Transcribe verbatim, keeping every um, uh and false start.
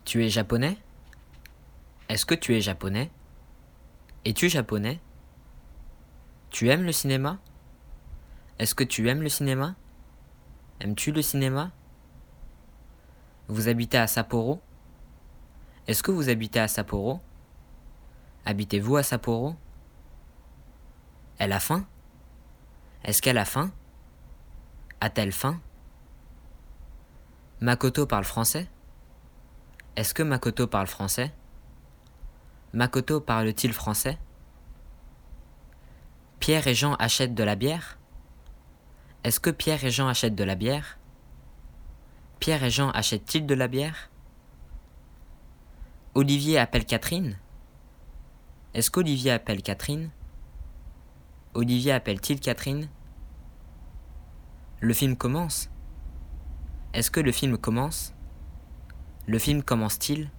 Tu es japonais? Est-ce que tu es japonais? Es-tu japonais? Tu aimes le cinéma? Est-ce que tu aimes le cinéma? Aimes-tu le cinéma? Vous habitez à Sapporo? Est-ce que vous habitez à Sapporo? Habitez-vous à Sapporo? Elle a faim? Est-ce qu'elle a faim? A-t-elle faim? Makoto parle français? Est-ce que Makoto parle français? Makoto parle-t-il français? Pierre et Jean achètent de la bière? Est-ce que Pierre et Jean achètent de la bière? Pierre et Jean achètent-ils de la bière? Olivier appelle Catherine? Est-ce qu'Olivier appelle Catherine? Olivier appelle-t-il Catherine? Le film commence? Est-ce que le film commence? Le film commence-t-il?